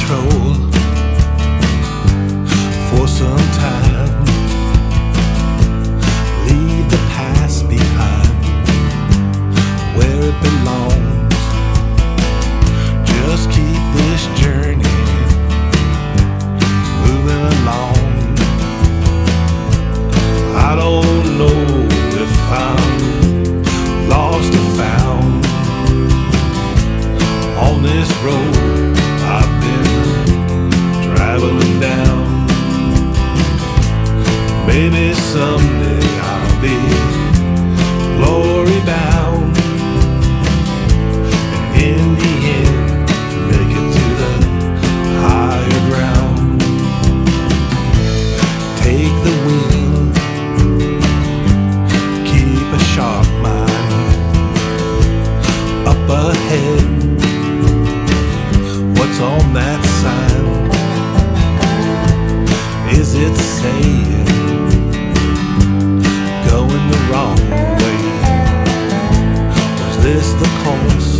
control for some time. Leave the past behind where it belongs. Just keep this journey moving along. I don't know if I'm lost or found on this road I've been traveling down. Maybe someday I'll be glory bound, and in the end make it to the higher ground. Take the wheel, keep a sharp mind. Up ahead, what's on that sign? Is it saying going the wrong way? Was this the course